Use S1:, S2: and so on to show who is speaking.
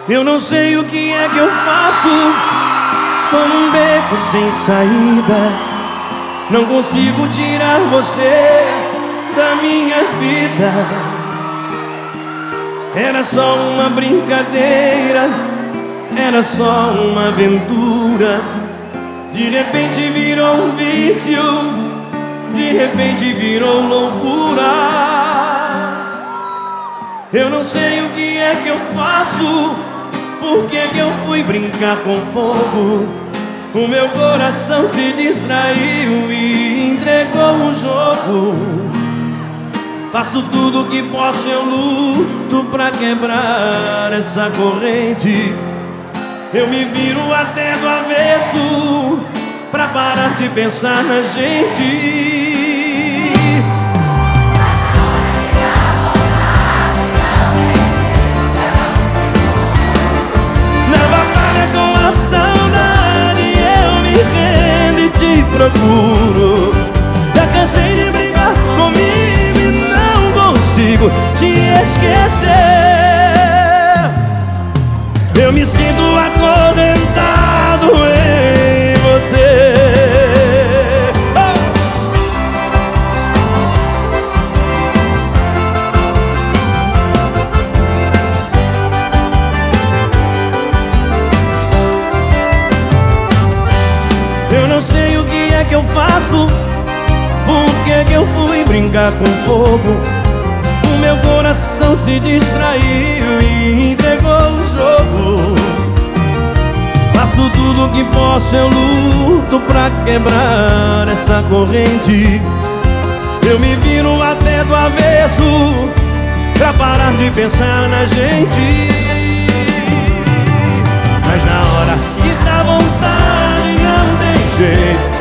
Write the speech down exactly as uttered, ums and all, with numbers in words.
S1: Eu não sei o que é que eu faço. Estou num beco sem saída. Não consigo tirar você da minha vida. Era só uma brincadeira, era só uma aventura. De repente virou um vício, de repente virou loucura. Eu não sei o que é que eu faço. Por que que eu fui brincar com fogo? O meu coração se distraiu e entregou o jogo. Faço tudo o que posso, eu luto pra quebrar essa corrente. Eu me viro até do avesso pra parar de pensar na gente. Procuro. Já cansei de brigar comigo e não consigo te esquecer. Eu me sinto acorrentado em você. Eu não sei o que é que eu faço. Por que que eu fui brincar com fogo? O meu coração se distraiu e entregou o jogo. Faço tudo o que posso, eu luto pra quebrar essa corrente. Eu me viro até do avesso pra parar de pensar na gente. Mas na hora que dá vontade não tem jeito.